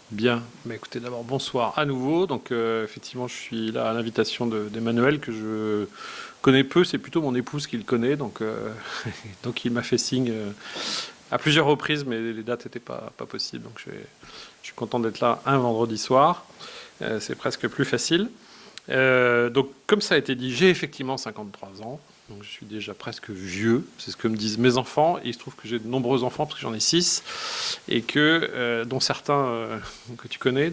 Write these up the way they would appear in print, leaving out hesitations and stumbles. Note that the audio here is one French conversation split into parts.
Bien, mais écoutez, d'abord bonsoir à nouveau. Donc effectivement, je suis là à l'invitation d'Emmanuel que je connais peu. C'est plutôt mon épouse qui le connaît, donc donc il m'a fait signe à plusieurs reprises, mais les dates n'étaient pas possibles. Donc je suis content d'être là un vendredi soir. C'est presque plus facile. Donc comme ça a été dit, j'ai effectivement 53 ans. Donc je suis déjà presque vieux, c'est ce que me disent mes enfants. Et il se trouve que j'ai de nombreux enfants, parce que j'en ai 6, et dont certains que tu connais,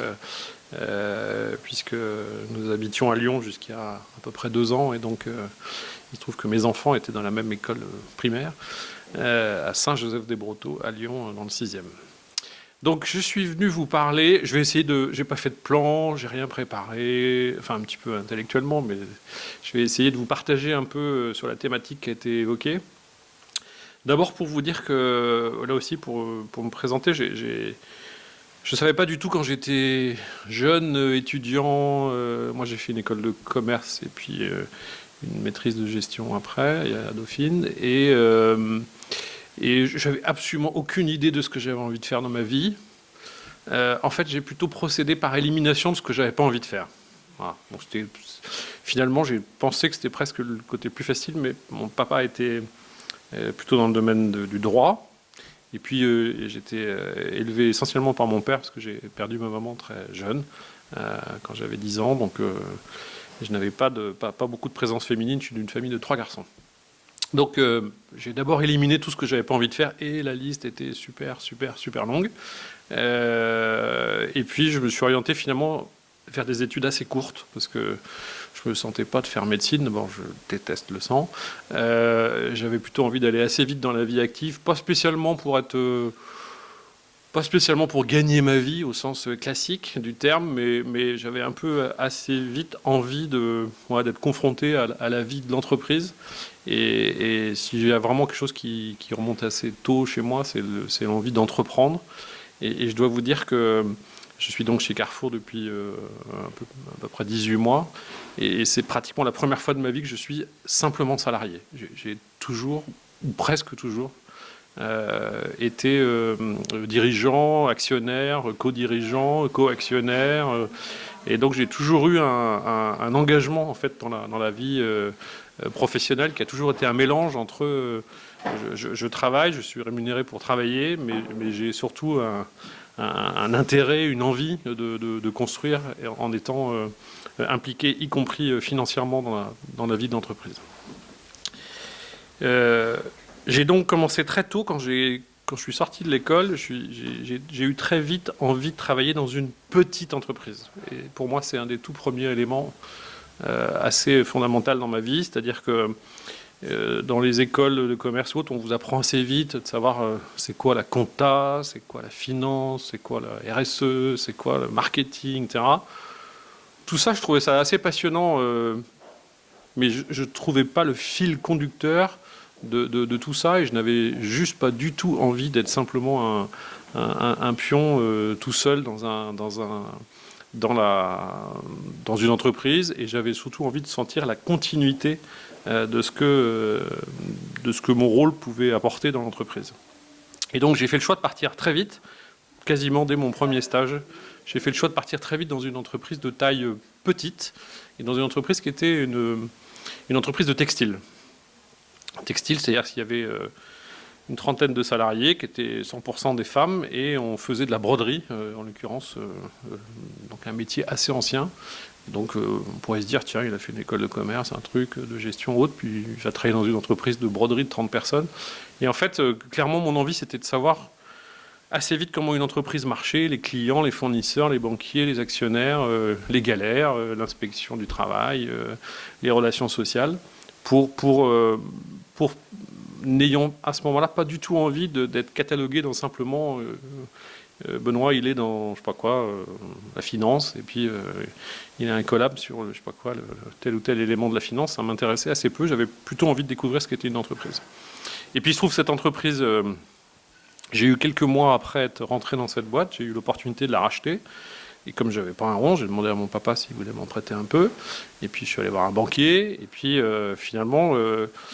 puisque nous habitions à Lyon jusqu'à à peu près 2 ans, et donc il se trouve que mes enfants étaient dans la même école primaire, à Saint-Joseph-des-Brotteaux, à Lyon, dans le 6e. Donc je suis venu vous parler, je vais essayer de... J'ai pas fait de plan, j'ai rien préparé, enfin un petit peu intellectuellement, mais je vais essayer de vous partager un peu sur la thématique qui a été évoquée. D'abord pour vous dire que, là aussi pour me présenter, je savais pas du tout quand j'étais jeune étudiant, moi j'ai fait une école de commerce et puis une maîtrise de gestion après, à Dauphine, et j'avais absolument aucune idée de ce que j'avais envie de faire dans ma vie. En fait, j'ai plutôt procédé par élimination de ce que j'avais pas envie de faire. Voilà. Bon, finalement, j'ai pensé que c'était presque le côté plus facile, mais mon papa était plutôt dans le domaine du droit. Et puis, j'étais élevé essentiellement par mon père, parce que j'ai perdu ma maman très jeune, quand j'avais 10 ans. Donc, je n'avais pas beaucoup de présence féminine. Je suis d'une famille de 3 garçons. Donc j'ai d'abord éliminé tout ce que j'avais pas envie de faire, et la liste était super longue. Et puis je me suis orienté finalement vers des études assez courtes, parce que je me sentais pas de faire médecine. D'abord, je déteste le sang. J'avais plutôt envie d'aller assez vite dans la vie active, pas spécialement pour gagner ma vie au sens classique du terme, mais j'avais un peu assez vite envie d'être confronté à la vie de l'entreprise. Et s'il y a vraiment quelque chose qui remonte assez tôt chez moi, c'est l'envie d'entreprendre. Et je dois vous dire que je suis donc chez Carrefour depuis à peu près 18 mois. Et c'est pratiquement la première fois de ma vie que je suis simplement salarié. J'ai toujours, ou presque toujours, été dirigeant, actionnaire, co-dirigeant, co-actionnaire. Et donc j'ai toujours eu un engagement en fait dans la vie professionnelle, qui a toujours été un mélange entre je travaille, je suis rémunéré pour travailler, mais j'ai surtout un intérêt, une envie de construire en étant impliqué, y compris financièrement, dans la vie de l'entreprise. J'ai donc commencé très tôt, quand je suis sorti de l'école, j'ai eu très vite envie de travailler dans une petite entreprise. Et pour moi, c'est un des tout premiers éléments assez fondamental dans ma vie, c'est-à-dire que dans les écoles de commerce ou autres, on vous apprend assez vite de savoir c'est quoi la compta, c'est quoi la finance, c'est quoi la RSE, c'est quoi le marketing, etc. Tout ça, je trouvais ça assez passionnant, mais je ne trouvais pas le fil conducteur de tout ça, et je n'avais juste pas du tout envie d'être simplement un pion tout seul dans une entreprise, et j'avais surtout envie de sentir la continuité de ce que mon rôle pouvait apporter dans l'entreprise. Et donc j'ai fait le choix de partir très vite, quasiment dès mon premier stage. J'ai fait le choix de partir très vite dans une entreprise de taille petite, et dans une entreprise qui était une entreprise de textile. Textile, c'est-à-dire qu'il y avait une trentaine de salariés qui étaient 100% des femmes, et on faisait de la broderie, en l'occurrence, donc un métier assez ancien. Donc on pourrait se dire, tiens, il a fait une école de commerce, un truc de gestion haute, puis il a travaillé dans une entreprise de broderie de 30 personnes. Et en fait, clairement, mon envie, c'était de savoir assez vite comment une entreprise marchait, les clients, les fournisseurs, les banquiers, les actionnaires, les galères, l'inspection du travail, les relations sociales, pour n'ayant à ce moment-là pas du tout envie d'être catalogué dans simplement Benoît, il est dans je sais pas quoi, la finance, et puis il a un collab sur je sais pas quoi, tel ou tel élément de la finance. Ça m'intéressait assez peu. J'avais plutôt envie de découvrir ce qu'était une entreprise. Et puis il se trouve, cette entreprise, j'ai eu quelques mois après être rentré dans cette boîte, j'ai eu l'opportunité de la racheter. Et comme j'avais pas un rond, j'ai demandé à mon papa s'il voulait m'en prêter un peu. Et puis je suis allé voir un banquier. Et puis finalement,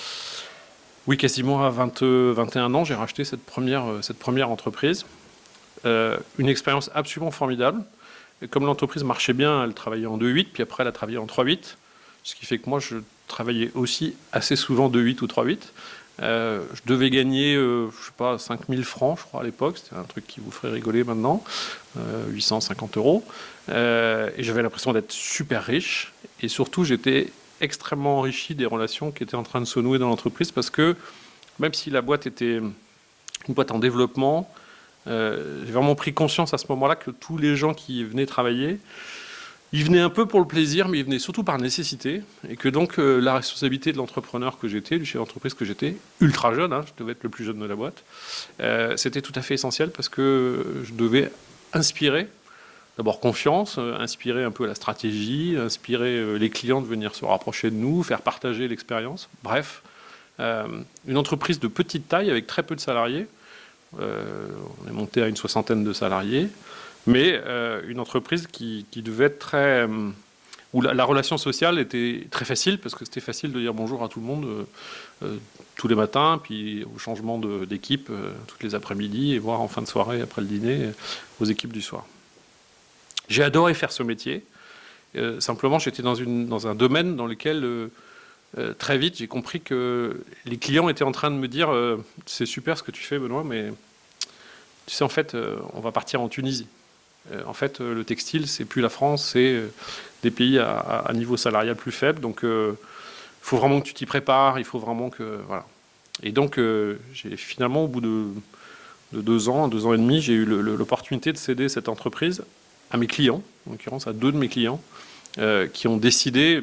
oui, quasiment à 21 ans, j'ai racheté cette première entreprise. Une expérience absolument formidable. Et comme l'entreprise marchait bien, elle travaillait en 2-8, puis après elle a travaillé en 3-8, ce qui fait que moi je travaillais aussi assez souvent 2-8 ou 3-8. Je devais gagner, je sais pas, 5000 francs, je crois, à l'époque. C'était un truc qui vous ferait rigoler maintenant. 850 euros. Et j'avais l'impression d'être super riche. Et surtout, j'étais extrêmement enrichi des relations qui étaient en train de se nouer dans l'entreprise parce que même si la boîte était une boîte en développement, j'ai vraiment pris conscience à ce moment-là que tous les gens qui venaient travailler, ils venaient un peu pour le plaisir, mais ils venaient surtout par nécessité. Et que donc la responsabilité de l'entrepreneur que j'étais, du chef d'entreprise que j'étais, ultra jeune, hein, je devais être le plus jeune de la boîte, c'était tout à fait essentiel parce que je devais inspirer, d'abord confiance, inspirer un peu la stratégie, inspirer les clients de venir se rapprocher de nous, faire partager l'expérience. Bref, une entreprise de petite taille avec très peu de salariés. On est monté à une 60aine de salariés. Mais une entreprise qui devait être très... où la relation sociale était très facile, parce que c'était facile de dire bonjour à tout le monde tous les matins, puis au changement d'équipe toutes les après-midi, et voire en fin de soirée, après le dîner, aux équipes du soir. J'ai adoré faire ce métier. Simplement, j'étais dans un domaine dans lequel, très vite, j'ai compris que les clients étaient en train de me dire c'est super ce que tu fais, Benoît, mais tu sais, en fait, on va partir en Tunisie. En fait, le textile, c'est plus la France, c'est des pays à niveau salarial plus faible. Donc, il faut vraiment que tu t'y prépares, il faut vraiment que... Voilà. Et donc, j'ai finalement, au bout de 2 ans, 2 ans et demi, j'ai eu l'opportunité de céder cette entreprise à mes clients, en l'occurrence à 2 de mes clients, qui ont décidé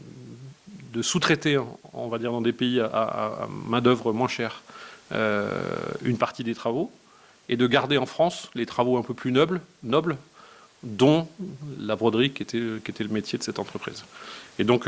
de sous-traiter, on va dire dans des pays à main-d'œuvre moins chère, une partie des travaux, et de garder en France les travaux un peu plus nobles, dont la broderie qui était le métier de cette entreprise. Et donc,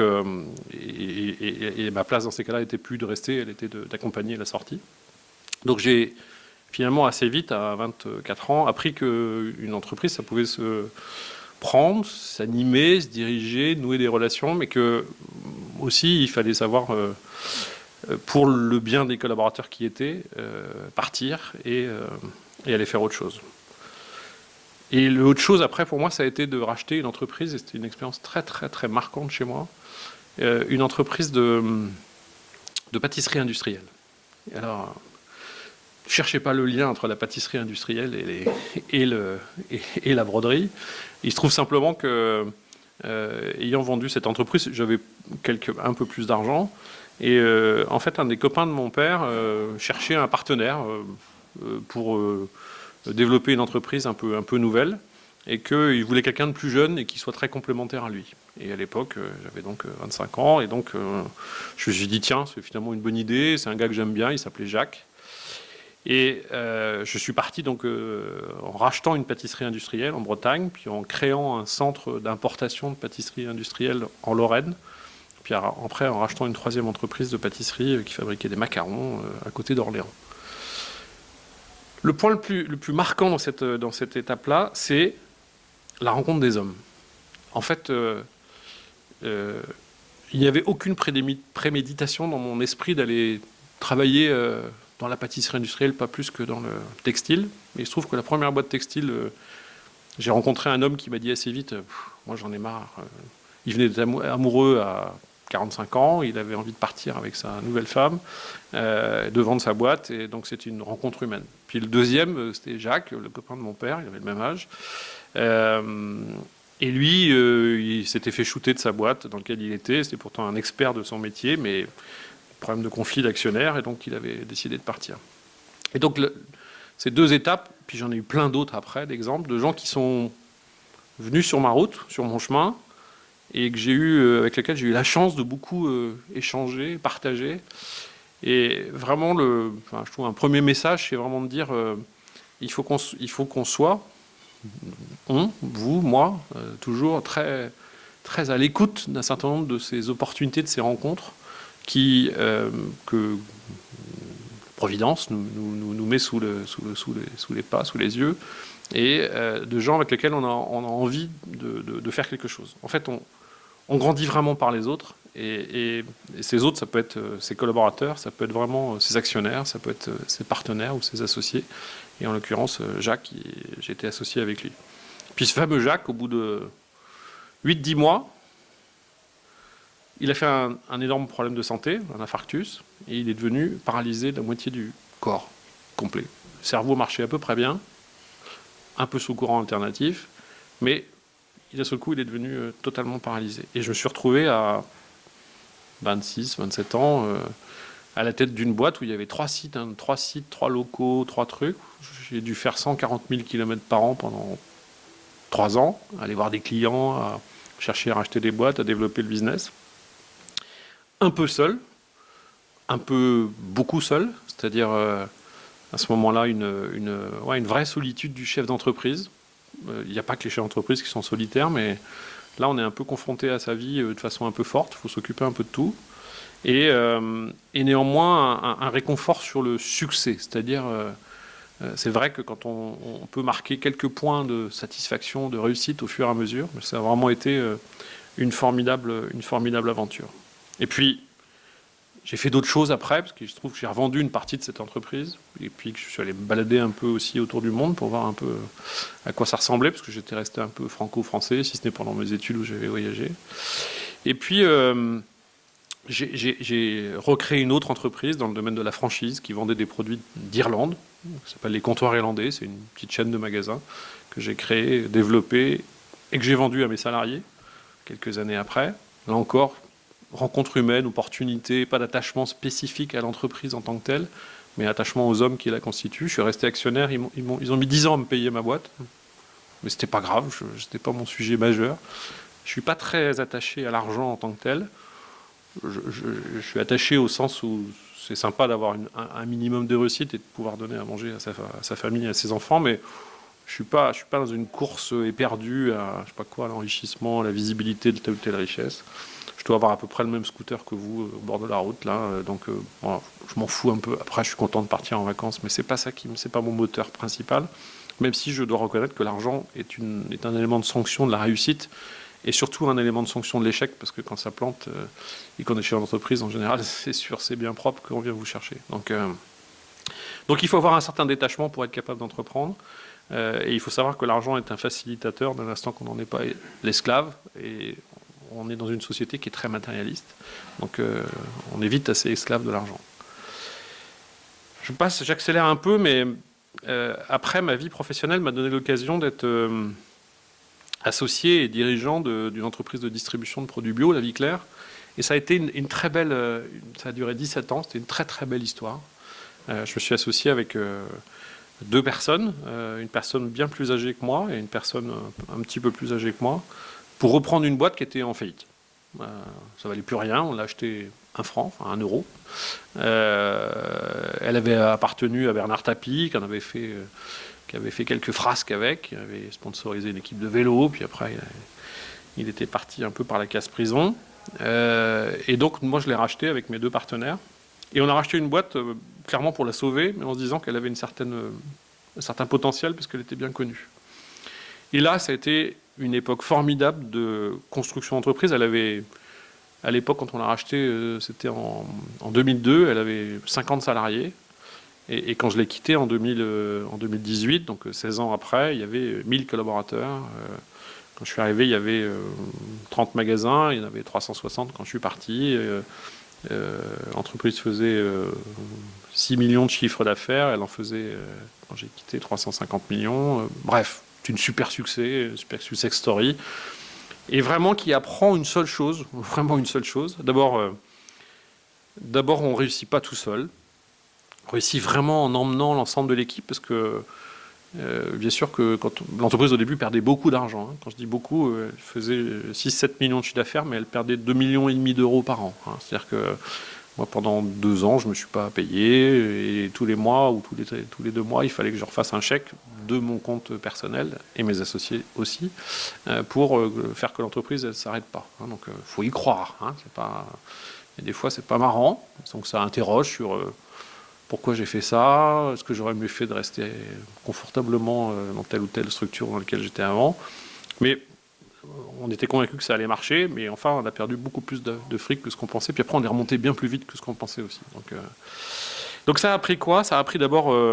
ma place dans ces cas-là n'était plus de rester, elle était d'accompagner la sortie. Donc j'ai finalement assez vite, à 24 ans, appris qu'une entreprise, ça pouvait se prendre, s'animer, se diriger, nouer des relations, mais que aussi il fallait savoir, pour le bien des collaborateurs qui étaient, partir et aller faire autre chose. Et l'autre chose après pour moi, ça a été de racheter une entreprise, et c'était une expérience très très très marquante chez moi, une entreprise de pâtisserie industrielle. Et alors, ne cherchez pas le lien entre la pâtisserie industrielle et la broderie. Il se trouve simplement que, ayant vendu cette entreprise, j'avais un peu plus d'argent. Et en fait, un des copains de mon père cherchait un partenaire pour développer une entreprise un peu nouvelle, et qu'il voulait quelqu'un de plus jeune et qui soit très complémentaire à lui. Et à l'époque, j'avais donc 25 ans, et donc je me suis dit, tiens, c'est finalement une bonne idée, c'est un gars que j'aime bien, il s'appelait Jacques. Et je suis parti donc en rachetant une pâtisserie industrielle en Bretagne, puis en créant un centre d'importation de pâtisserie industrielle en Lorraine, puis après en rachetant une 3e entreprise de pâtisserie qui fabriquait des macarons à côté d'Orléans. Le point le plus marquant dans cette étape-là, c'est la rencontre des hommes. En fait, il n'y avait aucune préméditation dans mon esprit d'aller travailler dans la pâtisserie industrielle, pas plus que dans le textile. Mais il se trouve que la première boîte textile, j'ai rencontré un homme qui m'a dit assez vite, moi j'en ai marre. Il venait d'être amoureux à 45 ans, il avait envie de partir avec sa nouvelle femme, de vendre sa boîte, et donc c'était une rencontre humaine. Puis le deuxième, c'était Jacques, le copain de mon père, il avait le même âge. Et lui, il s'était fait shooter de sa boîte dans laquelle il était, c'était pourtant un expert de son métier, mais problème de conflit d'actionnaires, et donc il avait décidé de partir. Et donc ces 2 étapes, puis j'en ai eu plein d'autres après, d'exemples, de gens qui sont venus sur ma route, sur mon chemin, et avec lesquels j'ai eu la chance de beaucoup échanger, partager. Et vraiment, je trouve un premier message, c'est vraiment de dire il faut qu'on soit, vous, moi, toujours très, très à l'écoute d'un certain nombre de ces opportunités, de ces rencontres, que Providence nous met sous les pas, sous les yeux, et de gens avec lesquels on a envie de faire quelque chose. En fait, on grandit vraiment par les autres, et ces autres, ça peut être ses collaborateurs, ça peut être vraiment ses actionnaires, ça peut être ses partenaires ou ses associés. Et en l'occurrence, Jacques, j'étais associé avec lui. Puis ce fameux Jacques, au bout de 8-10 mois, il a fait un énorme problème de santé, un infarctus, et il est devenu paralysé de la moitié du corps complet. Le cerveau marchait à peu près bien, un peu sous courant alternatif, mais d'un seul coup, il est devenu totalement paralysé. Et je me suis retrouvé à 26, 27 ans, à la tête d'une boîte où il y avait 3 sites, 3 locaux, 3 trucs. J'ai dû faire 140 000 km par an pendant 3 ans, aller voir des clients, à chercher à racheter des boîtes, à développer le business. Un peu seul, beaucoup seul, c'est-à-dire à ce moment-là une vraie solitude du chef d'entreprise. Il n'y a pas que les chefs d'entreprise qui sont solitaires, mais là on est un peu confronté à sa vie de façon un peu forte, il faut s'occuper un peu de tout. Et néanmoins un réconfort sur le succès, c'est-à-dire c'est vrai que quand on peut marquer quelques points de satisfaction, de réussite au fur et à mesure, ça a vraiment été une formidable aventure. Et puis, j'ai fait d'autres choses après, parce que je trouve que j'ai revendu une partie de cette entreprise, et puis que je suis allé me balader un peu aussi autour du monde pour voir un peu à quoi ça ressemblait, parce que j'étais resté un peu franco-français, si ce n'est pendant mes études où j'avais voyagé. Et puis, j'ai recréé une autre entreprise dans le domaine de la franchise qui vendait des produits d'Irlande, ça s'appelle les Comptoirs Irlandais, c'est une petite chaîne de magasins que j'ai créée, développée, et que j'ai vendue à mes salariés quelques années après. Là encore, rencontre humaine, opportunité, pas d'attachement spécifique à l'entreprise en tant que telle, mais attachement aux hommes qui la constituent. Je suis resté actionnaire, ils ont mis 10 ans à me payer ma boîte, mais c'était pas grave, c'était pas mon sujet majeur. Je suis pas très attaché à l'argent en tant que tel. Je suis attaché au sens où c'est sympa d'avoir un minimum de réussite et de pouvoir donner à manger à sa famille, à ses enfants, mais je suis pas dans une course éperdue à je sais pas quoi, l'enrichissement, la visibilité de telle ou telle richesse. Je dois avoir à peu près le même scooter que vous au bord de la route là, donc voilà, je m'en fous un peu. Après, je suis content de partir en vacances, mais c'est pas c'est pas mon moteur principal. Même si je dois reconnaître que l'argent est un élément de sanction de la réussite et surtout un élément de sanction de l'échec, parce que quand ça plante et qu'on est chez l'entreprise en général, c'est sûr, c'est bien propre qu'on vient vous chercher. Donc il faut avoir un certain détachement pour être capable d'entreprendre. Et il faut savoir que l'argent est un facilitateur dès l'instant qu'on n'en est pas l'esclave. Et on est dans une société qui est très matérialiste. Donc on est vite assez esclave de l'argent. J'accélère un peu, mais après, ma vie professionnelle m'a donné l'occasion d'être associé et dirigeant d'une entreprise de distribution de produits bio, La Vie Claire. Et ça a été une très belle... ça a duré 17 ans, c'était une très très belle histoire. Je me suis associé avec 2 personnes, une personne bien plus âgée que moi et une personne un petit peu plus âgée que moi, pour reprendre une boîte qui était en faillite. Ça valait plus rien, on l'a acheté 1 franc, enfin 1 euro. Elle avait appartenu à Bernard Tapie, qui avait fait quelques frasques avec, qui avait sponsorisé une équipe de vélo, puis après il était parti un peu par la casse-prison. Et donc moi je l'ai racheté avec mes 2 partenaires. Et on a racheté une boîte clairement pour la sauver, mais en se disant qu'elle avait un certain potentiel parce qu'elle était bien connue. Et là, ça a été une époque formidable de construction d'entreprise. Elle avait, à l'époque, quand on l'a rachetée, c'était en 2002, elle avait 50 salariés. Et quand je l'ai quittée en 2018, donc 16 ans après, il y avait 1000 collaborateurs. Quand je suis arrivé, il y avait 30 magasins, il y en avait 360 quand je suis parti. L'entreprise faisait 6 millions de chiffres d'affaires, elle en faisait, quand j'ai quitté, 350 millions. Bref, c'est une super success story. Et vraiment qui apprend une seule chose, vraiment une seule chose. D'abord, on ne réussit pas tout seul. On réussit vraiment en emmenant l'ensemble de l'équipe, parce que bien sûr que quand l'entreprise au début perdait beaucoup d'argent. Quand je dis beaucoup, elle faisait 6-7 millions de chiffre d'affaires, mais elle perdait 2,5 millions d'euros par an. C'est-à-dire que moi, pendant 2 ans, je ne me suis pas payé, et tous les mois ou tous les 2 mois, il fallait que je refasse un chèque de mon compte personnel, et mes associés aussi, pour faire que l'entreprise ne s'arrête pas. Donc il faut y croire. Et des fois, c'est pas marrant, donc ça interroge sur... pourquoi j'ai fait ça? Est-ce que j'aurais mieux fait de rester confortablement dans telle ou telle structure dans laquelle j'étais avant? Mais on était convaincus que ça allait marcher, mais enfin, on a perdu beaucoup plus de fric que ce qu'on pensait. Puis après, on est remonté bien plus vite que ce qu'on pensait aussi. Donc ça a appris quoi? Ça a appris d'abord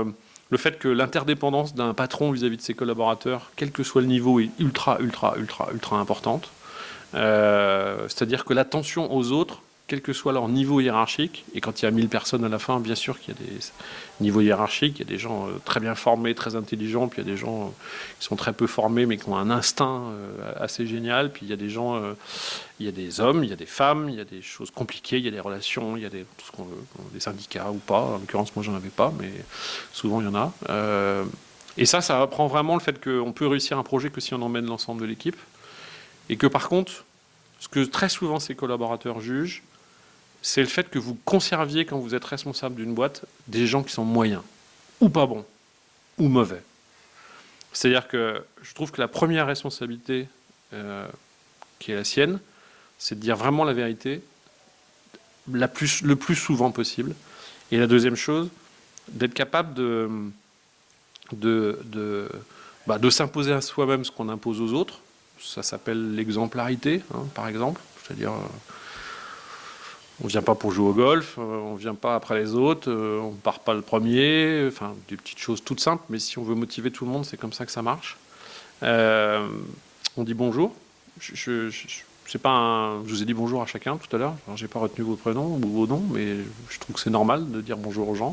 Le fait que l'interdépendance d'un patron vis-à-vis de ses collaborateurs, quel que soit le niveau, est ultra, ultra, ultra, ultra importante. C'est-à-dire que l'attention aux autres, quel que soit leur niveau hiérarchique, et quand il y a 1000 personnes à la fin, bien sûr qu'il y a des niveaux hiérarchiques, il y a des gens très bien formés, très intelligents, puis il y a des gens qui sont très peu formés, mais qui ont un instinct assez génial, puis il y a des gens, il y a des hommes, il y a des femmes, il y a des choses compliquées, il y a des relations, il y a tout ce qu'on veut, des syndicats ou pas, en l'occurrence moi j'en avais pas, mais souvent il y en a. Et ça apprend vraiment le fait qu'on peut réussir un projet que si on emmène l'ensemble de l'équipe, et que par contre, ce que très souvent ces collaborateurs jugent, c'est le fait que vous conserviez, quand vous êtes responsable d'une boîte, des gens qui sont moyens, ou pas bons, ou mauvais. C'est-à-dire que je trouve que la première responsabilité qui est la sienne, c'est de dire vraiment la vérité le plus souvent possible. Et la deuxième chose, d'être capable de s'imposer à soi-même ce qu'on impose aux autres. Ça s'appelle l'exemplarité, hein, par exemple. C'est-à-dire, on ne vient pas pour jouer au golf, on ne vient pas après les autres, on ne part pas le premier, enfin, des petites choses toutes simples, mais si on veut motiver tout le monde, c'est comme ça que ça marche. On dit bonjour. Je vous ai dit bonjour à chacun tout à l'heure. Je n'ai pas retenu vos prénoms ou vos noms, mais je trouve que c'est normal de dire bonjour aux gens.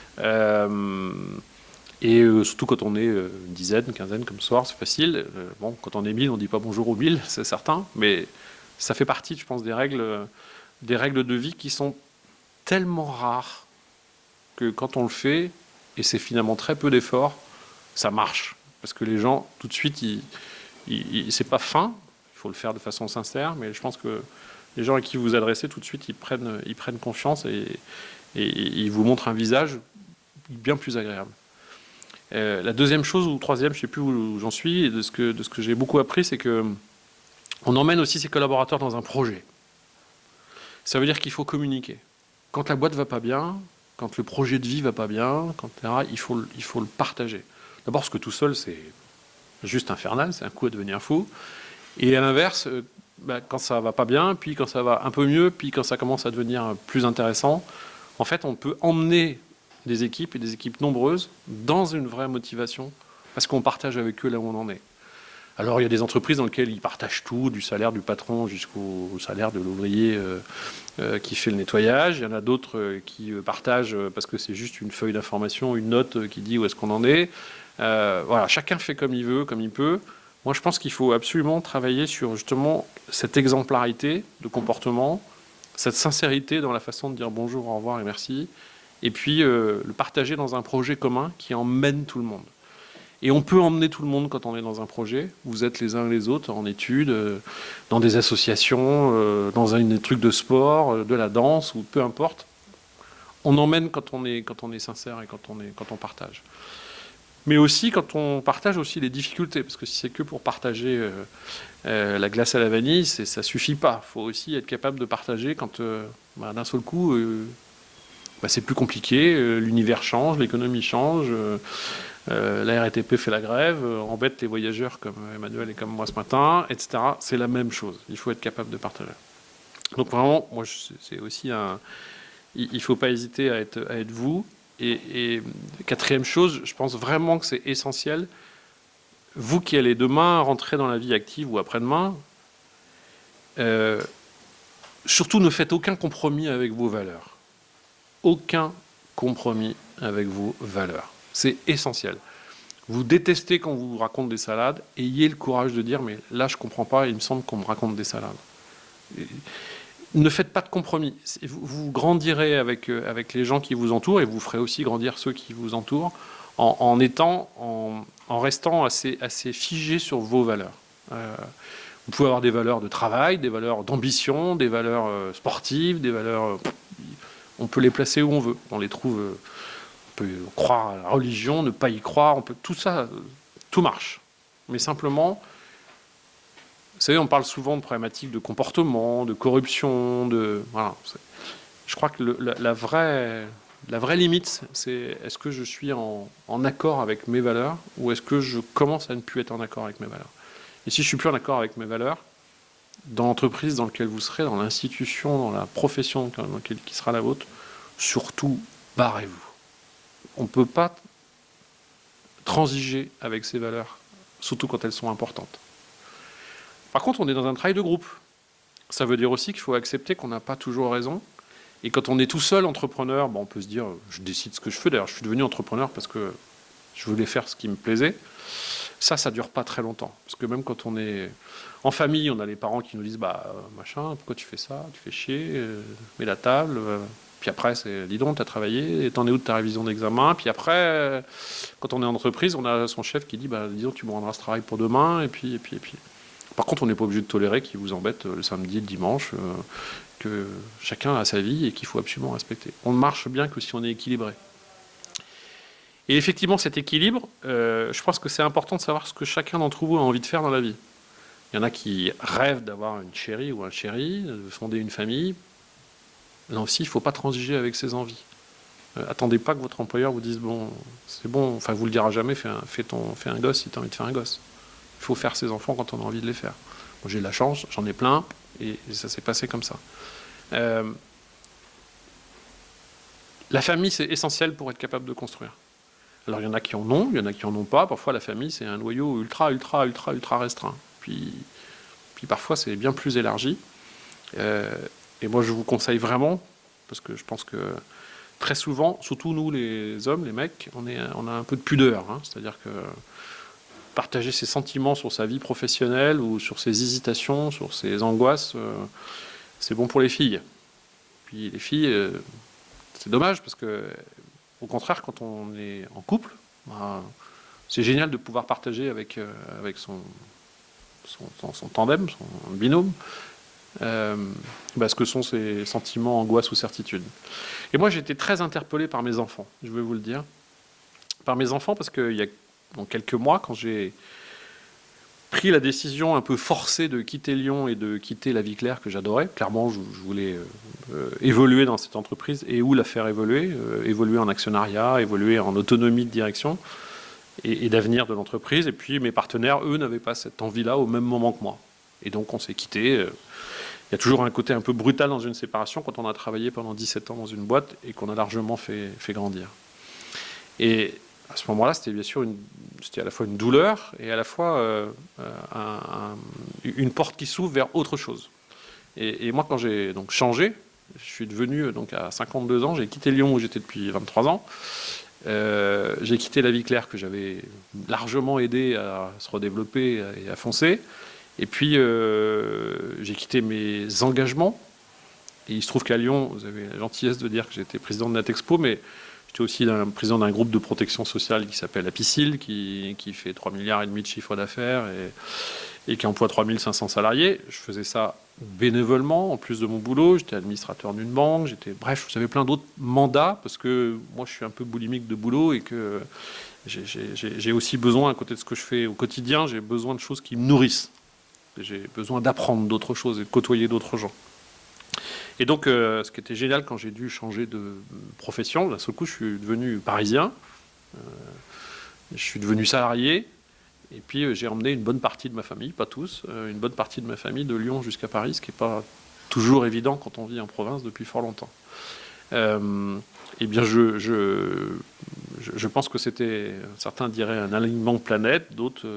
Et surtout quand on est une dizaine, une quinzaine comme ce soir, c'est facile. Bon, quand on est 1000, on ne dit pas bonjour aux 1000, c'est certain, mais ça fait partie, je pense, des règles de vie qui sont tellement rares que quand on le fait, et c'est finalement très peu d'efforts, ça marche. Parce que les gens, tout de suite, c'est pas fin, il faut le faire de façon sincère, mais je pense que les gens à qui vous vous adressez, tout de suite, ils prennent confiance et ils vous montrent un visage bien plus agréable. La deuxième chose, ou troisième, je ne sais plus où j'en suis, et de ce que j'ai beaucoup appris, c'est que on emmène aussi ses collaborateurs dans un projet. Ça veut dire qu'il faut communiquer. Quand la boîte va pas bien, quand le projet de vie va pas bien, il faut le partager. D'abord, parce que tout seul, c'est juste infernal, c'est un coup à devenir fou. Et à l'inverse, quand ça va pas bien, puis quand ça va un peu mieux, puis quand ça commence à devenir plus intéressant, en fait, on peut emmener des équipes, et des équipes nombreuses, dans une vraie motivation, parce qu'on partage avec eux là où on en est. Alors il y a des entreprises dans lesquelles ils partagent tout, du salaire du patron jusqu'au salaire de l'ouvrier qui fait le nettoyage. Il y en a d'autres qui partagent parce que c'est juste une feuille d'information, une note qui dit où est-ce qu'on en est. Voilà, chacun fait comme il veut, comme il peut. Moi je pense qu'il faut absolument travailler sur justement cette exemplarité de comportement, cette sincérité dans la façon de dire bonjour, au revoir et merci, et puis le partager dans un projet commun qui emmène tout le monde. Et on peut emmener tout le monde quand on est dans un projet. Vous êtes les uns et les autres en études, dans des associations, dans un truc de sport, de la danse, ou peu importe. On emmène quand on est sincère et quand on partage. Mais aussi quand on partage aussi les difficultés, parce que si c'est que pour partager la glace à la vanille, ça suffit pas. Il faut aussi être capable de partager quand d'un seul coup, c'est plus compliqué, l'univers change, l'économie change. La RATP fait la grève, embête les voyageurs comme Emmanuel et comme moi ce matin, etc. C'est la même chose. Il faut être capable de partager. Donc vraiment, moi, c'est aussi il ne faut pas hésiter à être vous. Et quatrième chose, je pense vraiment que c'est essentiel. Vous qui allez demain rentrer dans la vie active ou après-demain, surtout ne faites aucun compromis avec vos valeurs. Aucun compromis avec vos valeurs. C'est essentiel. Vous détestez quand on vous raconte des salades, ayez le courage de dire mais là je comprends pas, il me semble qu'on me raconte des salades. Ne faites pas de compromis. Vous grandirez avec les gens qui vous entourent et vous ferez aussi grandir ceux qui vous entourent en restant assez figé sur vos valeurs. Vous pouvez avoir des valeurs de travail, des valeurs d'ambition, des valeurs sportives, des valeurs... On peut les placer où on veut. On les trouve... On peut croire à la religion, ne pas y croire, tout ça, tout marche. Mais simplement, vous savez, on parle souvent de problématiques de comportement, de corruption, voilà. Je crois que la vraie limite, c'est est-ce que je suis en accord avec mes valeurs ou est-ce que je commence à ne plus être en accord avec mes valeurs. Et si je suis plus en accord avec mes valeurs, dans l'entreprise dans laquelle vous serez, dans l'institution, dans la profession qui sera la vôtre, surtout, barrez-vous. On ne peut pas transiger avec ces valeurs, surtout quand elles sont importantes. Par contre, on est dans un travail de groupe. Ça veut dire aussi qu'il faut accepter qu'on n'a pas toujours raison. Et quand on est tout seul entrepreneur, on peut se dire, je décide ce que je fais. D'ailleurs, je suis devenu entrepreneur parce que je voulais faire ce qui me plaisait. Ça ne dure pas très longtemps. Parce que même quand on est en famille, on a les parents qui nous disent, machin, pourquoi tu fais ça? Tu fais chier, mets la table. Puis après, c'est, dis donc, t'as travaillé, t'en es où de ta révision d'examen? Puis après, quand on est en entreprise, on a son chef qui dit, dis donc, tu me rendras ce travail pour demain, et puis. Par contre, on n'est pas obligé de tolérer qu'il vous embête le samedi, le dimanche, que chacun a sa vie et qu'il faut absolument respecter. On ne marche bien que si on est équilibré. Et effectivement, cet équilibre, je pense que c'est important de savoir ce que chacun d'entre vous a envie de faire dans la vie. Il y en a qui rêvent d'avoir une chérie ou un chéri, de fonder une famille. Là aussi, il ne faut pas transiger avec ses envies. Attendez pas que votre employeur vous dise, bon, c'est bon, enfin, vous le dira jamais, fais un gosse si tu as envie de faire un gosse. Il faut faire ses enfants quand on a envie de les faire. Moi, j'ai de la chance, j'en ai plein, et ça s'est passé comme ça. La famille, c'est essentiel pour être capable de construire. Alors, il y en a qui en ont, il y en a qui en ont pas. Parfois, la famille, c'est un noyau ultra restreint. Puis parfois, c'est bien plus élargi. Et moi, je vous conseille vraiment, parce que je pense que très souvent, surtout nous, les hommes, les mecs, on a un peu de pudeur. C'est-à-dire que partager ses sentiments sur sa vie professionnelle ou sur ses hésitations, sur ses angoisses, c'est bon pour les filles. Puis les filles, c'est dommage parce que, au contraire, quand on est en couple, c'est génial de pouvoir partager avec son tandem, son binôme, ce que sont ses sentiments, angoisses ou certitudes. Et moi, j'ai été très interpellé par mes enfants, je vais vous le dire. Par mes enfants, parce qu'il y a quelques mois, quand j'ai pris la décision un peu forcée de quitter Lyon et de quitter la vie claire que j'adorais. Clairement, je voulais évoluer dans cette entreprise et où la faire évoluer, évoluer en actionnariat, évoluer en autonomie de direction et d'avenir de l'entreprise. Et puis mes partenaires, eux, n'avaient pas cette envie-là au même moment que moi. Et donc on s'est quittés. Il y a toujours un côté un peu brutal dans une séparation quand on a travaillé pendant 17 ans dans une boîte et qu'on a largement fait grandir. Et à ce moment-là, c'était bien sûr c'était à la fois une douleur et à la fois une porte qui s'ouvre vers autre chose. Et moi, quand j'ai donc changé, je suis devenu donc à 52 ans, j'ai quitté Lyon où j'étais depuis 23 ans. J'ai quitté la vie claire que j'avais largement aidé à se redévelopper et à foncer. Et puis, j'ai quitté mes engagements. Et il se trouve qu'à Lyon, vous avez la gentillesse de dire que j'étais président de Natexpo, mais j'étais aussi président d'un groupe de protection sociale qui s'appelle Apicil, qui fait 3,5 milliards de chiffre d'affaires et qui emploie 3500 salariés. Je faisais ça bénévolement, en plus de mon boulot. J'étais administrateur d'une banque. Bref, j'avais plein d'autres mandats, parce que moi, je suis un peu boulimique de boulot et que j'ai aussi besoin, à côté de ce que je fais au quotidien, j'ai besoin de choses qui me nourrissent. J'ai besoin d'apprendre d'autres choses et de côtoyer d'autres gens. Et donc, ce qui était génial quand j'ai dû changer de profession, d'un seul coup, je suis devenu parisien, je suis devenu salarié, et puis j'ai emmené une bonne partie de ma famille, pas tous, une bonne partie de ma famille de Lyon jusqu'à Paris, ce qui n'est pas toujours évident quand on vit en province depuis fort longtemps. Eh bien, je pense que c'était, certains diraient un alignement de planète, d'autres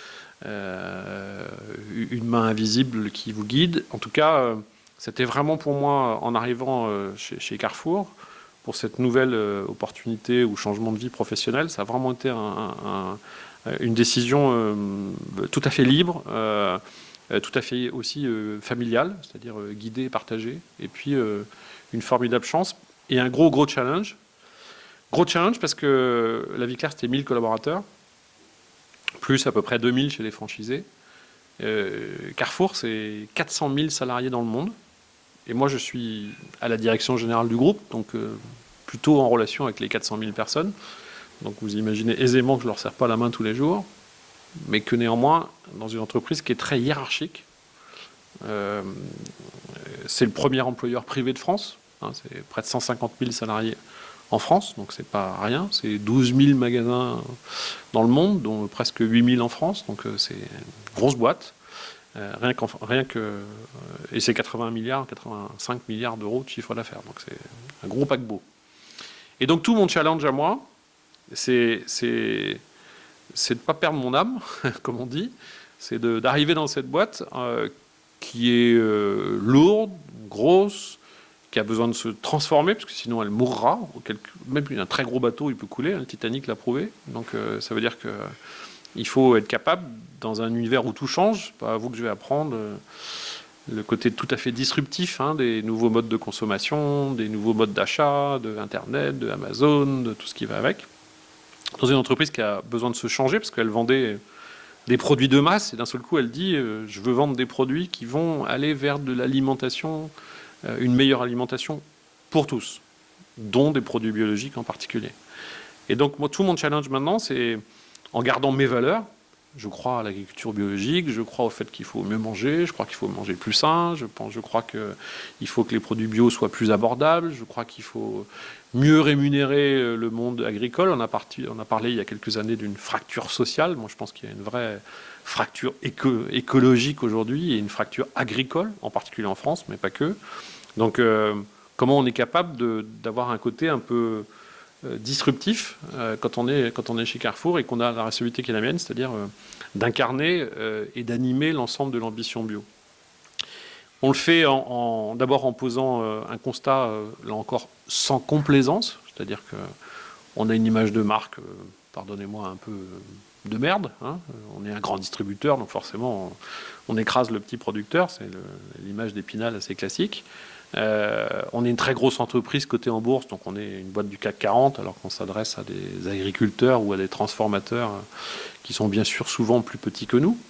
une main invisible qui vous guide. En tout cas, c'était vraiment pour moi, en arrivant chez Carrefour, pour cette nouvelle opportunité ou changement de vie professionnelle, ça a vraiment été une décision tout à fait libre, tout à fait aussi familiale, c'est-à-dire guidée et partagée, et puis une formidable chance et un gros challenge. Gros challenge parce que la vie claire, c'était 1000 collaborateurs, plus à peu près 2000 chez les franchisés. Carrefour, c'est 400 000 salariés dans le monde. Et moi, je suis à la direction générale du groupe, donc plutôt en relation avec les 400 000 personnes. Donc vous imaginez aisément que je ne leur serre pas la main tous les jours, mais que néanmoins, dans une entreprise qui est très hiérarchique, c'est le premier employeur privé de France, c'est près de 150 000 salariés en France, donc c'est pas rien, c'est 12 000 magasins dans le monde, dont presque 8 000 en France, donc c'est une grosse boîte. Et c'est 85 milliards d'euros de chiffre d'affaires. Donc c'est un gros paquebot. Et donc tout mon challenge à moi, c'est c'est de ne pas perdre mon âme, comme on dit. C'est d'arriver dans cette boîte qui est lourde, grosse, qui a besoin de se transformer, parce que sinon elle mourra. Même un très gros bateau, il peut couler, hein, le Titanic l'a prouvé. Donc ça veut dire qu'il faut être capable, dans un univers où tout change, c'est pas à vous que je vais apprendre, le côté tout à fait disruptif, hein, des nouveaux modes de consommation, des nouveaux modes d'achat, de Internet, de Amazon, de tout ce qui va avec. Dans une entreprise qui a besoin de se changer, parce qu'elle vendait des produits de masse, et d'un seul coup elle dit je veux vendre des produits qui vont aller vers de l'alimentation, une meilleure alimentation pour tous, dont des produits biologiques en particulier. Et donc moi, tout mon challenge maintenant, c'est en gardant mes valeurs. Je crois à l'agriculture biologique, je crois au fait qu'il faut mieux manger, je crois qu'il faut manger plus sain, je crois qu'il faut que les produits bio soient plus abordables, je crois qu'il faut mieux rémunérer le monde agricole. On a parlé il y a quelques années d'une fracture sociale. Moi, je pense qu'il y a une vraie fracture écologique aujourd'hui et une fracture agricole, en particulier en France, mais pas que. Donc, comment on est capable d'avoir un côté un peu disruptif quand on est chez Carrefour et qu'on a la responsabilité qui est la mienne, c'est-à-dire d'incarner et d'animer l'ensemble de l'ambition bio. On le fait d'abord en posant un constat, là encore, sans complaisance, c'est-à-dire qu'on a une image de marque, pardonnez-moi, un peu de merde. Hein. On est un grand distributeur, donc forcément, on écrase le petit producteur, c'est l'image d'Épinal assez classique. On est une très grosse entreprise cotée en bourse, donc on est une boîte du CAC 40, alors qu'on s'adresse à des agriculteurs ou à des transformateurs qui sont bien sûr souvent plus petits que nous.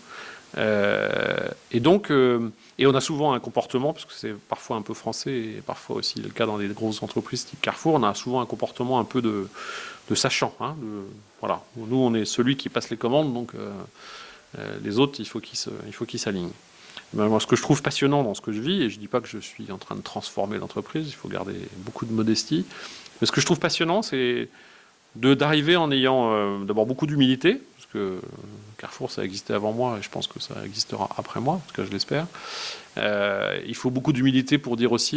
Et donc, et on a souvent un comportement, parce que c'est parfois un peu français et parfois aussi le cas dans des grosses entreprises type Carrefour, on a souvent un comportement un peu de sachant. Hein, voilà. Nous, on est celui qui passe les commandes, donc les autres, il faut qu'ils s'alignent. Moi, ce que je trouve passionnant dans ce que je vis, et je ne dis pas que je suis en train de transformer l'entreprise, il faut garder beaucoup de modestie, mais ce que je trouve passionnant, c'est d'arriver en ayant d'abord beaucoup d'humilité, parce que Carrefour, ça existait avant moi, et je pense que ça existera après moi, en tout cas je l'espère. Il faut beaucoup d'humilité pour dire aussi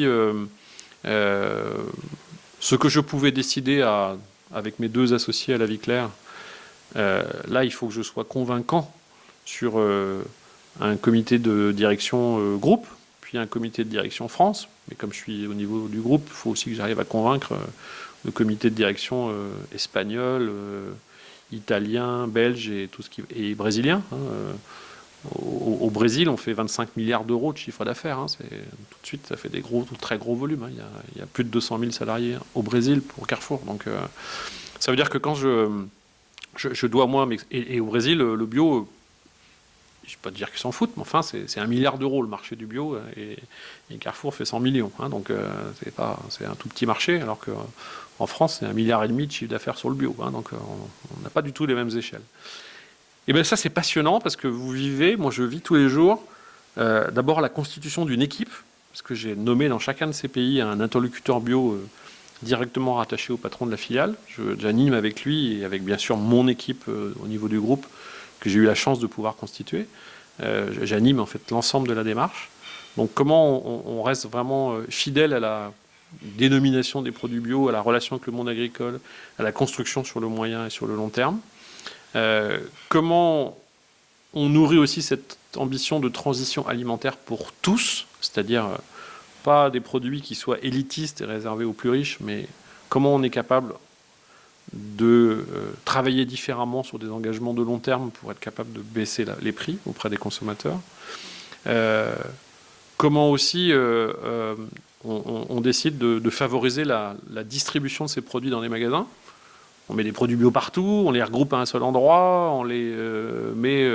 ce que je pouvais décider avec mes deux associés à La Vie Claire. Là, il faut que je sois convaincant sur un comité de direction groupe, puis un comité de direction France. Mais comme je suis au niveau du groupe, il faut aussi que j'arrive à convaincre le comité de direction espagnol, italien, belge et brésilien. Hein. Au Brésil, on fait 25 milliards d'euros de chiffre d'affaires. Hein. Tout de suite, ça fait des très gros volumes. Hein. Il y a plus de 200 000 salariés au Brésil pour Carrefour. Donc, ça veut dire que quand je dois, moi, et au Brésil, le bio, je ne vais pas dire qu'ils s'en foutent, mais enfin, c'est 1 milliard d'euros le marché du bio, et Carrefour fait 100 millions. Hein. Donc, c'est un tout petit marché, alors qu'en France, c'est 1,5 milliard de chiffre d'affaires sur le bio. Hein. Donc, on n'a pas du tout les mêmes échelles. Et bien ça, c'est passionnant parce que vous vivez, moi je vis tous les jours, d'abord la constitution d'une équipe, parce que j'ai nommé dans chacun de ces pays un interlocuteur bio directement rattaché au patron de la filiale. J'anime avec lui et avec bien sûr mon équipe au niveau du groupe que j'ai eu la chance de pouvoir constituer. J'anime en fait l'ensemble de la démarche. Donc comment on reste vraiment fidèle à la dénomination des produits bio, à la relation avec le monde agricole, à la construction sur le moyen et sur le long terme. Comment on nourrit aussi cette ambition de transition alimentaire pour tous, c'est-à-dire pas des produits qui soient élitistes et réservés aux plus riches, mais comment on est capable de travailler différemment sur des engagements de long terme pour être capable de baisser les prix auprès des consommateurs. Comment aussi on décide de favoriser la distribution de ces produits dans les magasins. On met des produits bio partout, on les regroupe à un seul endroit, on les met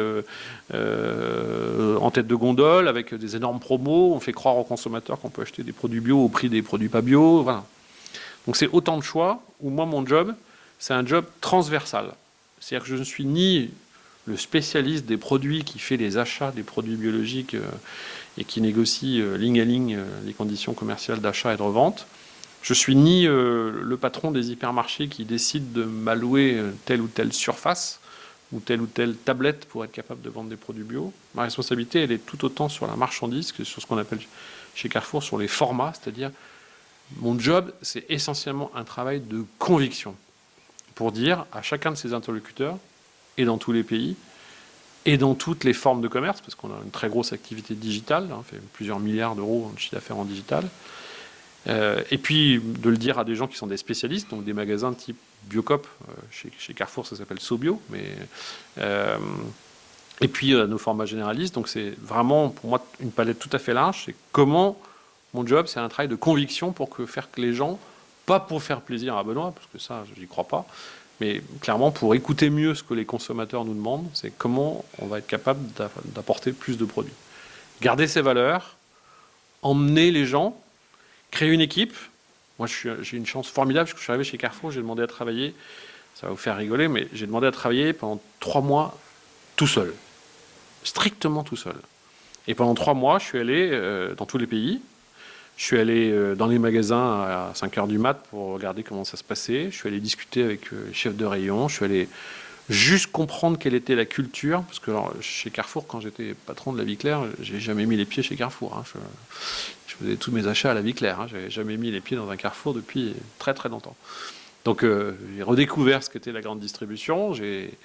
en tête de gondole avec des énormes promos, on fait croire aux consommateurs qu'on peut acheter des produits bio au prix des produits pas bio. Voilà. Donc c'est autant de choix où moi, mon job, c'est un job transversal. C'est-à-dire que je ne suis ni le spécialiste des produits qui fait les achats des produits biologiques et qui négocie ligne à ligne les conditions commerciales d'achat et de revente. Je suis ni le patron des hypermarchés qui décide de m'allouer telle ou telle surface ou telle tablette pour être capable de vendre des produits bio. Ma responsabilité, elle est tout autant sur la marchandise que sur ce qu'on appelle chez Carrefour, sur les formats. C'est-à-dire, mon job, c'est essentiellement un travail de conviction pour dire à chacun de ces interlocuteurs, et dans tous les pays, et dans toutes les formes de commerce, parce qu'on a une très grosse activité digitale, on fait plusieurs milliards d'euros de chiffre d'affaires en digital. Et puis de le dire à des gens qui sont des spécialistes, donc des magasins type Biocop, chez Carrefour ça s'appelle SoBio, et puis nos formats généralistes, donc c'est vraiment pour moi une palette tout à fait large. C'est comment mon job, c'est un travail de conviction pour faire que les gens, pas pour faire plaisir à Benoît, parce que ça j'y crois pas, mais clairement pour écouter mieux ce que les consommateurs nous demandent, c'est comment on va être capable d'apporter plus de produits. Garder ses valeurs, emmener les gens, créer une équipe. Moi, j'ai une chance formidable, parce que je suis arrivé chez Carrefour, j'ai demandé à travailler, ça va vous faire rigoler, mais j'ai demandé à travailler pendant 3 mois tout seul. Strictement tout seul. Et pendant 3 mois, je suis allé dans tous les pays. Je suis allé dans les magasins à 5h du mat pour regarder comment ça se passait. Je suis allé discuter avec les chefs de rayon. Je suis allé juste comprendre quelle était la culture. Parce que alors, chez Carrefour, quand j'étais patron de la Vie Claire, j'ai jamais mis les pieds chez Carrefour. Hein. Je faisais tous mes achats à la Vie Claire. Hein. J'avais jamais mis les pieds dans un Carrefour depuis très très longtemps. Donc j'ai redécouvert ce qu'était la grande distribution.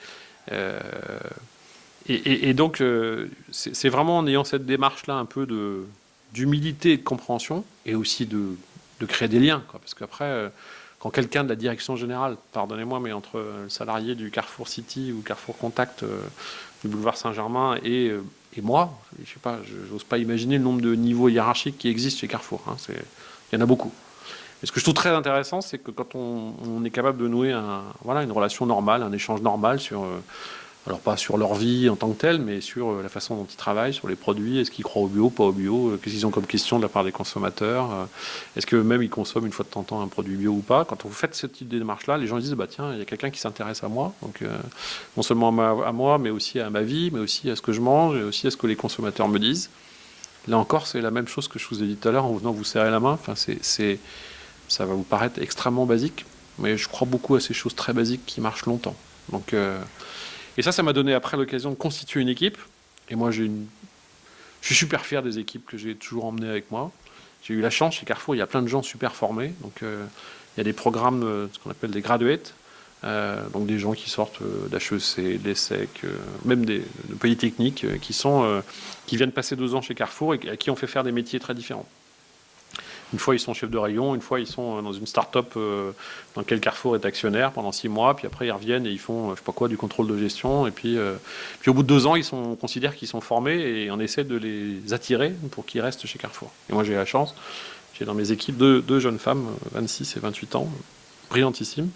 Et donc c'est vraiment en ayant cette démarche-là un peu d'humilité et de compréhension, et aussi de créer des liens, quoi. Parce qu'après, quand quelqu'un de la direction générale, pardonnez-moi, mais entre le salarié du Carrefour City ou Carrefour Contact du boulevard Saint-Germain et moi, je sais pas, j'ose pas imaginer le nombre de niveaux hiérarchiques qui existent chez Carrefour. Hein, il y en a beaucoup. Et ce que je trouve très intéressant, c'est que quand on est capable de nouer une relation normale, un échange normal sur... alors pas sur leur vie en tant que telle, mais sur la façon dont ils travaillent, sur les produits, est-ce qu'ils croient au bio, pas au bio, qu'est-ce qu'ils ont comme question de la part des consommateurs, est-ce qu'eux-mêmes ils consomment une fois de temps en temps un produit bio ou pas. Quand vous faites ce type de démarche-là, les gens disent, bah tiens, il y a quelqu'un qui s'intéresse à moi, donc non seulement à moi, mais aussi à ma vie, mais aussi à ce que je mange, et aussi à ce que les consommateurs me disent. Là encore, c'est la même chose que je vous ai dit tout à l'heure en venant vous serrer la main. Enfin, ça va vous paraître extrêmement basique, mais je crois beaucoup à ces choses très basiques qui marchent longtemps. Donc... et ça m'a donné après l'occasion de constituer une équipe. Et moi, je suis super fier des équipes que j'ai toujours emmenées avec moi. J'ai eu la chance, chez Carrefour, il y a plein de gens super formés. Donc, il y a des programmes, ce qu'on appelle des graduates. Donc, des gens qui sortent d'HEC, de l'ESSEC, même de Polytechnique, qui viennent passer 2 ans chez Carrefour et à qui on fait faire des métiers très différents. Une fois, ils sont chefs de rayon. Une fois, ils sont dans une start-up dans laquelle Carrefour est actionnaire pendant 6 mois. Puis après, ils reviennent et ils font, je sais pas quoi, du contrôle de gestion. Et puis au bout de 2 ans, on considère qu'ils sont formés et on essaie de les attirer pour qu'ils restent chez Carrefour. Et moi, j'ai la chance. J'ai dans mes équipes deux jeunes femmes, 26 et 28 ans, brillantissimes,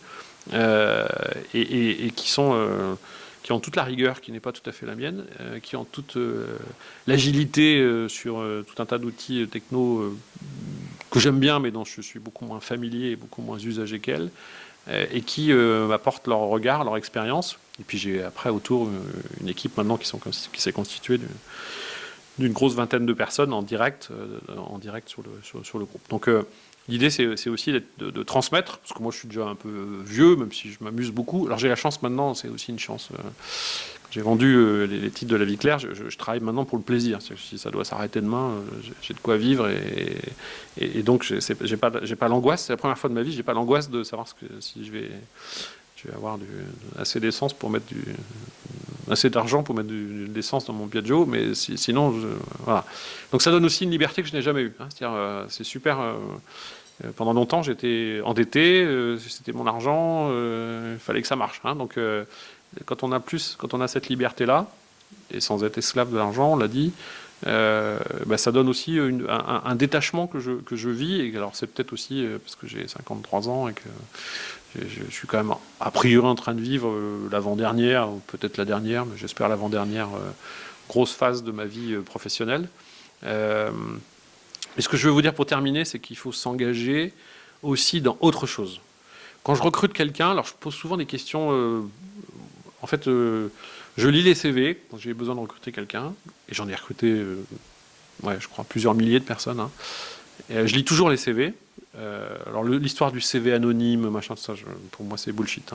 et qui ont toute la rigueur qui n'est pas tout à fait la mienne, qui ont toute l'agilité sur tout un tas d'outils techno que j'aime bien, mais dont je suis beaucoup moins familier et beaucoup moins usagé qu'elles, et qui m'apportent leur regard, leur expérience. Et puis j'ai après autour une équipe maintenant qui s'est constituée d'une grosse vingtaine de personnes en direct sur le groupe. Donc l'idée c'est aussi de transmettre, parce que moi je suis déjà un peu vieux, même si je m'amuse beaucoup. Alors j'ai la chance maintenant, c'est aussi une chance... j'ai vendu les titres de la Vie Claire, je travaille maintenant pour le plaisir. Si ça doit s'arrêter demain, j'ai de quoi vivre et donc j'ai pas l'angoisse. C'est la première fois de ma vie, j'ai pas l'angoisse de savoir si je vais avoir assez d'essence pour mettre assez d'argent pour mettre de l'essence dans mon Piaggio, mais sinon, voilà. Donc ça donne aussi une liberté que je n'ai jamais eue. Hein. C'est-à-dire, c'est super. Pendant longtemps, j'étais endetté, c'était mon argent, il fallait que ça marche. Hein. Donc quand on a cette liberté-là, et sans être esclave de l'argent, on l'a dit, ça donne aussi un détachement que je vis. Et alors c'est peut-être aussi parce que j'ai 53 ans et que je suis quand même a priori en train de vivre l'avant-dernière, ou peut-être la dernière, mais j'espère l'avant-dernière grosse phase de ma vie professionnelle. Et ce que je veux vous dire pour terminer, c'est qu'il faut s'engager aussi dans autre chose. Quand je recrute quelqu'un, alors je pose souvent des questions... en fait, je lis les CV quand j'ai besoin de recruter quelqu'un, et j'en ai recruté, je crois, plusieurs milliers de personnes. Hein. Et, je lis toujours les CV. Alors l'histoire du CV anonyme, machin, ça, pour moi c'est bullshit. Hein.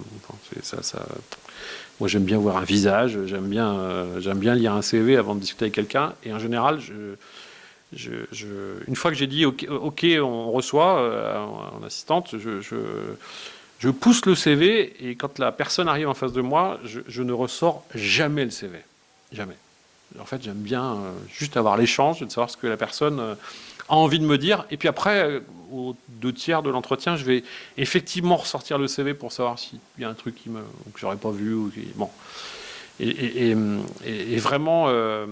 Moi j'aime bien voir un visage, j'aime bien lire un CV avant de discuter avec quelqu'un. Et en général, une fois que j'ai dit OK, on reçoit en assistante, je Je pousse le CV et quand la personne arrive en face de moi, je ne ressors jamais le CV. Jamais. En fait, j'aime bien juste avoir l'échange, de savoir ce que la personne a envie de me dire. Et puis après, aux 2 tiers de l'entretien, je vais effectivement ressortir le CV pour savoir s'il y a un truc que j'aurais pas vu. Bon. Et vraiment,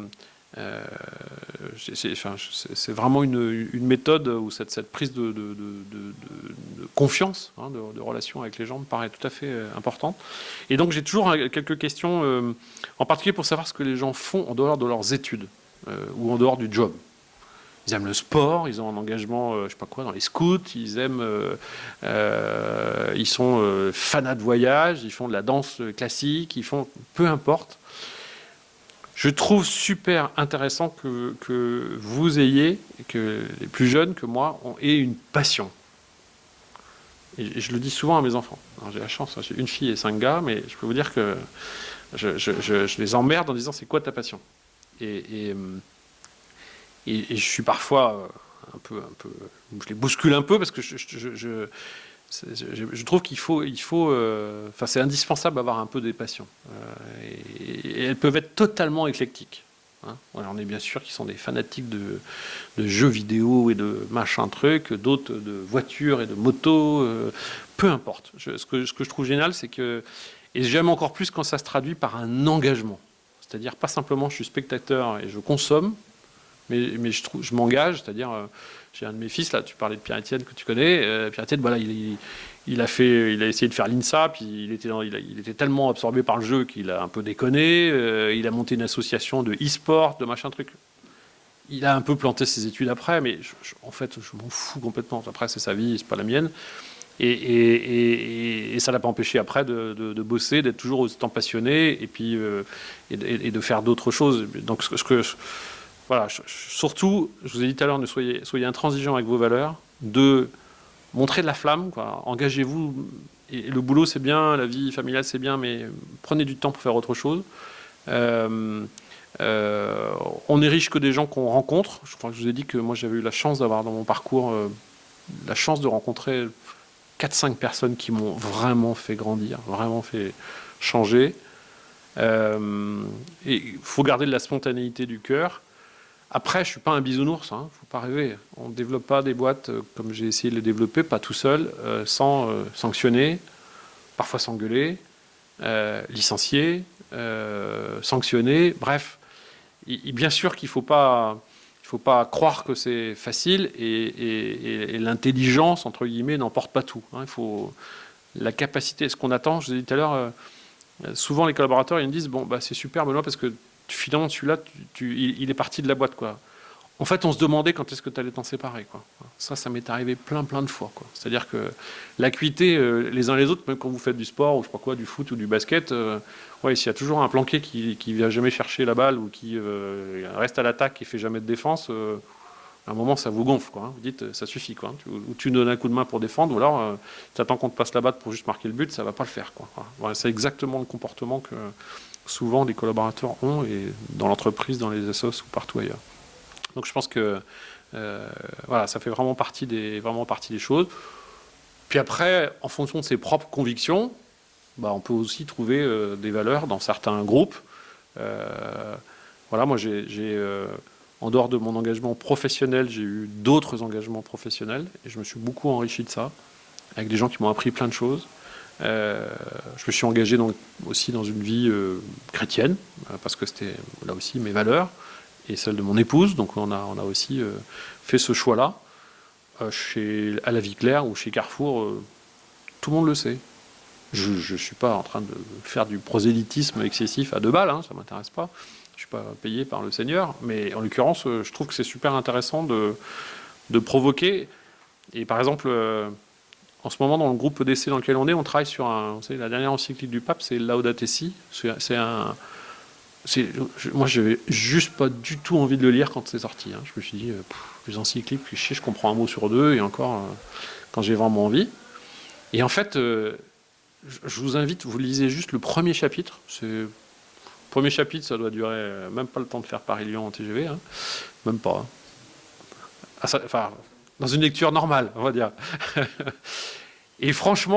c'est vraiment une méthode où cette prise de confiance, hein, de relation avec les gens me paraît tout à fait importante. Et donc j'ai toujours quelques questions, en particulier pour savoir ce que les gens font en dehors de leurs études ou en dehors du job. Ils aiment le sport, ils ont un engagement, je sais pas quoi, dans les scouts, ils aiment, ils sont fanats de voyage, ils font de la danse classique, ils font, peu importe. Je trouve super intéressant que vous ayez, que les plus jeunes que moi, aient une passion. Et je le dis souvent à mes enfants. J'ai la chance, j'ai une fille et 5 gars, mais je peux vous dire que je les emmerde en disant c'est quoi ta passion et je suis parfois un peu, je les bouscule un peu parce que je trouve qu'il faut, enfin c'est indispensable d'avoir un peu des passions. Et elles peuvent être totalement éclectiques. Hein. On est bien sûr qui sont des fanatiques de jeux vidéo et de machin truc, d'autres de voitures et de motos, peu importe. Ce que je trouve génial, c'est que, et j'aime encore plus quand ça se traduit par un engagement. C'est-à-dire pas simplement je suis spectateur et je consomme, mais je m'engage, c'est-à-dire, j'ai un de mes fils, là, tu parlais de Pierre-Étienne que tu connais, Pierre-Étienne, voilà, il a essayé de faire l'INSA, puis il était tellement absorbé par le jeu qu'il a un peu déconné, il a monté une association de e-sport, de machin truc. Il a un peu planté ses études après, mais en fait, je m'en fous complètement. Après, c'est sa vie, c'est pas la mienne. Et ça l'a pas empêché après de bosser, d'être toujours autant passionné, et puis et de faire d'autres choses. Donc, voilà, surtout, je vous ai dit tout à l'heure, soyez intransigeants avec vos valeurs, de montrer de la flamme, quoi. Engagez-vous, et le boulot c'est bien, la vie familiale c'est bien, mais prenez du temps pour faire autre chose. On est riche que des gens qu'on rencontre. Je crois que je vous ai dit que moi j'avais eu la chance d'avoir dans mon parcours la chance de rencontrer 4-5 personnes qui m'ont vraiment fait grandir, vraiment fait changer. Et il faut garder de la spontanéité du cœur. Après, je ne suis pas un bisounours, hein, faut pas rêver. On ne développe pas des boîtes comme j'ai essayé de les développer, pas tout seul, sans sanctionner, parfois s'engueuler, licencier, sanctionner. Bref, bien sûr qu'il ne faut pas croire que c'est facile et l'intelligence, entre guillemets, n'emporte pas tout. Hein. Il faut la capacité, ce qu'on attend, je vous ai dit tout à l'heure, souvent les collaborateurs ils me disent bon, bah, c'est super Benoît parce que finalement, celui-là, il est parti de la boîte, quoi. En fait, on se demandait quand est-ce que tu allais t'en séparer, quoi. Ça m'est arrivé plein de fois, quoi. C'est-à-dire que l'acuité, les uns les autres, même quand vous faites du sport, ou je sais pas quoi, du foot ou du basket, ouais, s'il y a toujours un planqué qui vient jamais chercher la balle, ou qui reste à l'attaque et fait jamais de défense, à un moment, ça vous gonfle, quoi. Vous dites, ça suffit, quoi. Ou tu donnes un coup de main pour défendre, ou alors, tu attends qu'on te passe la batte pour juste marquer le but, ça va pas le faire, quoi. Voilà, c'est exactement le comportement que souvent les collaborateurs ont, et dans l'entreprise, dans les assos ou partout ailleurs. Donc je pense que voilà, ça fait vraiment partie des choses. Puis après, en fonction de ses propres convictions, bah, on peut aussi trouver des valeurs dans certains groupes. Voilà, moi en dehors de mon engagement professionnel, j'ai eu d'autres engagements professionnels et je me suis beaucoup enrichi de ça, avec des gens qui m'ont appris plein de choses. Je me suis engagé donc aussi dans une vie chrétienne, parce que c'était là aussi mes valeurs, et celle de mon épouse, donc on a aussi fait ce choix-là. À la Vie Claire ou chez Carrefour, tout le monde le sait. Je ne suis pas en train de faire du prosélytisme excessif à 2 balles, hein, ça ne m'intéresse pas. Je ne suis pas payé par le Seigneur, mais en l'occurrence, je trouve que c'est super intéressant de provoquer. Et par exemple, en ce moment, dans le groupe EDC dans lequel on est, on travaille sur la dernière encyclique du pape, c'est Laudato Si. Moi, j'avais juste pas du tout envie de le lire quand c'est sorti. Hein. Je me suis dit, les encycliques, je comprends un mot sur 2, et encore quand j'ai vraiment envie. Et en fait, je vous invite, vous lisez juste le premier chapitre. Le premier chapitre, ça doit durer même pas le temps de faire Paris-Lyon en TGV, hein. Même pas. Hein. Enfin, dans une lecture normale, on va dire. Et franchement,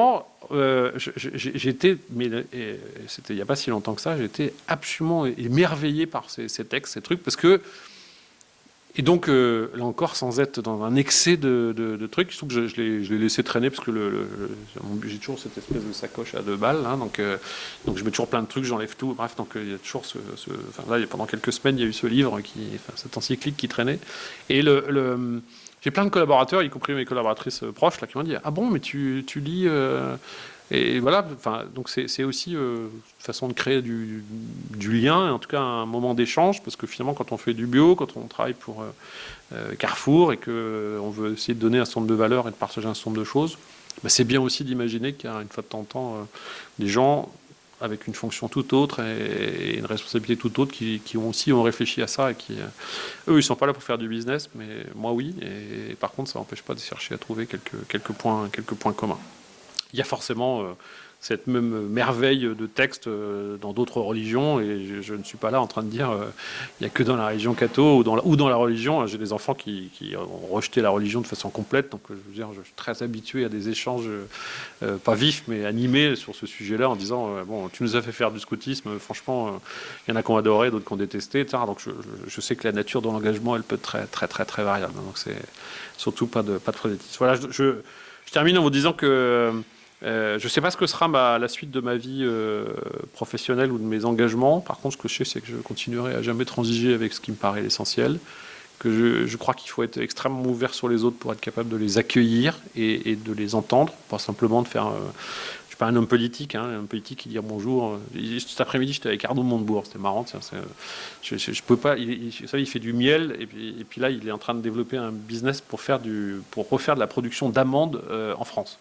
j'étais, mais c'était il n'y a pas si longtemps que ça, j'étais absolument émerveillé par ces textes, ces trucs, parce que et donc, là encore, sans être dans un excès de trucs, il se trouve que je l'ai laissé traîner parce que j'ai toujours cette espèce de sacoche à 2 balles, hein, donc je mets toujours plein de trucs, j'enlève tout. Bref, donc il y a toujours enfin, là, pendant quelques semaines, il y a eu ce livre, cette encyclique qui traînait. Et j'ai plein de collaborateurs, y compris mes collaboratrices proches, là, qui m'ont dit: ah bon, mais tu lis. Et voilà, enfin, donc c'est aussi une façon de créer du lien, en tout cas un moment d'échange, parce que finalement, quand on fait du bio, quand on travaille pour Carrefour et qu'on veut essayer de donner un certain nombre de valeurs et de partager un certain nombre de choses, bah, c'est bien aussi d'imaginer qu'il y a une fois de temps en temps des gens avec une fonction tout autre et une responsabilité tout autre qui ont réfléchi à ça et qui, eux, ils sont pas là pour faire du business, mais moi oui, et par contre, ça n'empêche pas de chercher à trouver quelques points communs. Il y a forcément cette même merveille de texte dans d'autres religions, et je ne suis pas là en train de dire il n'y a que dans la religion catho ou dans la religion. J'ai des enfants qui ont rejeté la religion de façon complète, donc je veux dire, je suis très habitué à des échanges pas vifs mais animés sur ce sujet-là, en disant bon, tu nous as fait faire du scoutisme, franchement, il y en a qui ont adoré, d'autres qui ont détesté, etc. Donc je sais que la nature de l'engagement, elle peut être très variable, donc c'est surtout pas de présétisme. Voilà, je termine en vous disant que je ne sais pas ce que sera la suite de ma vie professionnelle ou de mes engagements. Par contre, ce que je sais, c'est que je continuerai à jamais transiger avec ce qui me paraît l'essentiel. Que je crois qu'il faut être extrêmement ouvert sur les autres pour être capable de les accueillir et de les entendre, pas simplement de faire... je suis pas un homme politique, hein, un homme politique qui dit bonjour. Cet après-midi, j'étais avec Arnaud Montebourg, c'était marrant. Tiens, je peux pas. Vous savez, il fait du miel et puis là, il est en train de développer un business pour refaire de la production d'amandes en France.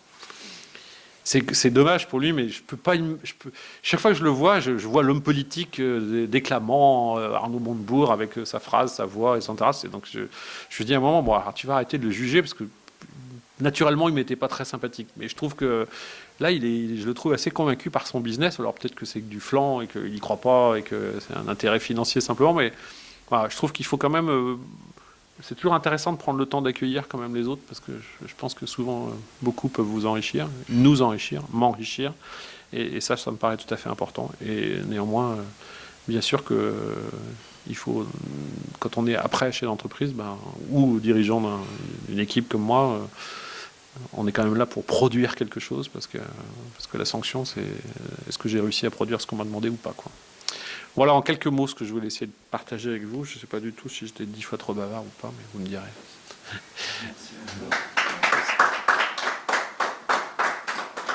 C'est dommage pour lui, mais je peux pas. Chaque fois que je le vois, je vois l'homme politique déclamant Arnaud Montebourg avec sa phrase, sa voix, etc. Donc je dis à un moment, bon, alors tu vas arrêter de le juger parce que naturellement, il m'était pas très sympathique. Mais je trouve que là, je le trouve assez convaincu par son business. Alors peut-être que c'est du flan et qu'il y croit pas et que c'est un intérêt financier simplement, mais voilà, je trouve qu'il faut quand même. C'est toujours intéressant de prendre le temps d'accueillir quand même les autres, parce que je pense que souvent, beaucoup peuvent vous enrichir, nous enrichir, m'enrichir, et ça me paraît tout à fait important. Et néanmoins, bien sûr que il faut, quand on est après chez l'entreprise, ou dirigeant d'une équipe comme moi, on est quand même là pour produire quelque chose, parce que la sanction, c'est est-ce que j'ai réussi à produire ce qu'on m'a demandé ou pas, quoi. Voilà en quelques mots ce que je voulais essayer de partager avec vous. Je ne sais pas du tout si j'étais 10 fois trop bavard ou pas, mais vous me direz. Merci.